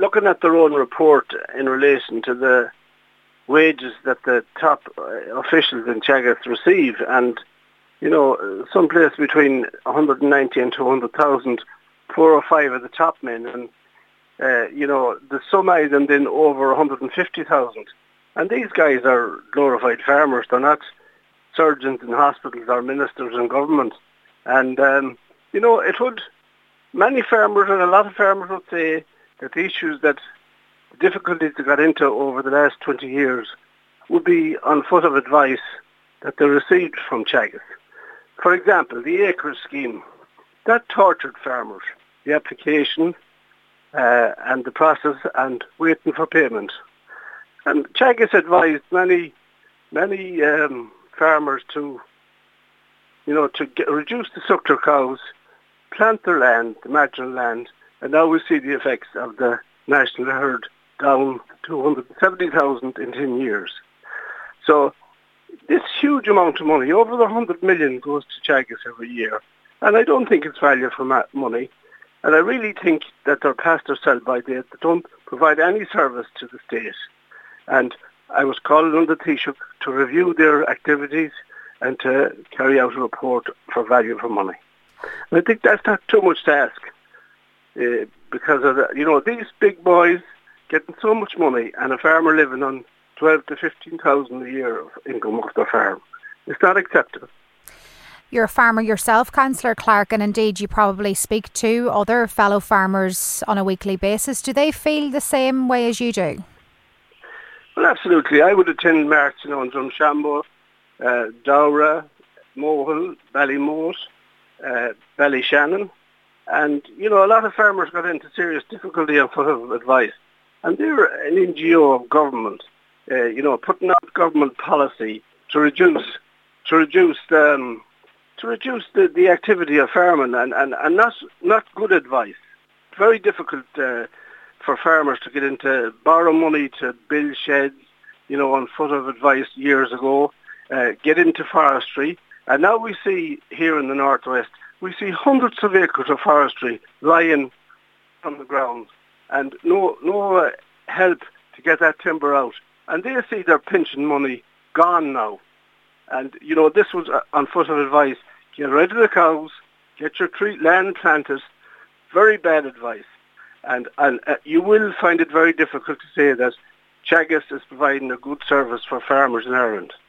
looking at their own report in relation to the wages that the top officials in Teagasc receive, and someplace between 190 and 200,000, 4 or 5 of the top men, and the sum of them then over 150,000. And these guys are glorified farmers. They're not surgeons in hospitals or ministers in government. And it would, many farmers and a lot of farmers would say that the issues the difficulties they got into over the last 20 years would be on foot of advice that they received from Teagasc. For example, the acreage scheme, that tortured farmers, the application and the process and waiting for payment. And Teagasc advised many farmers to reduce the suckler cows, plant their land, the marginal land, and now we see the effects of the national herd down to 170,000 in 10 years. So this huge amount of money, over 100 million, goes to Teagasc every year. And I don't think it's value for money. And I really think that they're past their sell-by date. They don't provide any service to the state. And I was called on the Taoiseach to review their activities and to carry out a report for value for money. And I think that's not too much to ask. Because of these big boys getting so much money and a farmer living on 12 to 15,000 a year of income off their farm. It's not acceptable. You're a farmer yourself, Councillor Clark, and indeed you probably speak to other fellow farmers on a weekly basis. Do they feel the same way as you do? Well, absolutely. I would attend marches in Drumshanbo, Dowra, Mohill, Ballymote, Ballyshannon. And, a lot of farmers got into serious difficulty on foot of advice. And they're an NGO of government, putting out government policy to reduce the activity of farming and not good advice. Very difficult for farmers to get into borrow money to build sheds, on foot of advice years ago, get into forestry. And now we see here in the Northwest, we see hundreds of acres of forestry lying from the ground and no help to get that timber out. And they see their pension money gone now. And, this was on foot of advice. Get rid of the cows, get your land planted. Very bad advice. And you will find it very difficult to say that Teagasc is providing a good service for farmers in Ireland.